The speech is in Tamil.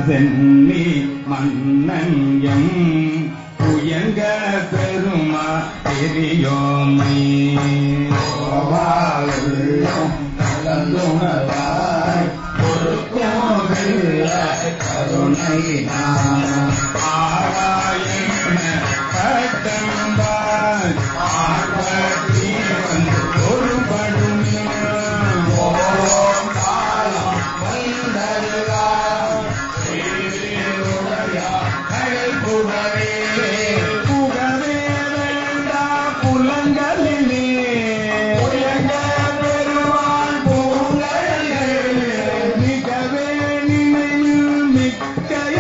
சென்னி மன்னன் புயங்க பெருமா பெரியோமை கலந்துணராய் கருணை ஆராயண பட்டம்பாய் ஆர்வத்தி வந்து ஒருபடும் ஓம் காலம் வந்தருகா கடை புகவே புகவே வேண்டா புலங்களிலே புயங்க பெருமான் பூங்கழிலே மிகவே நினைவில் மிக்க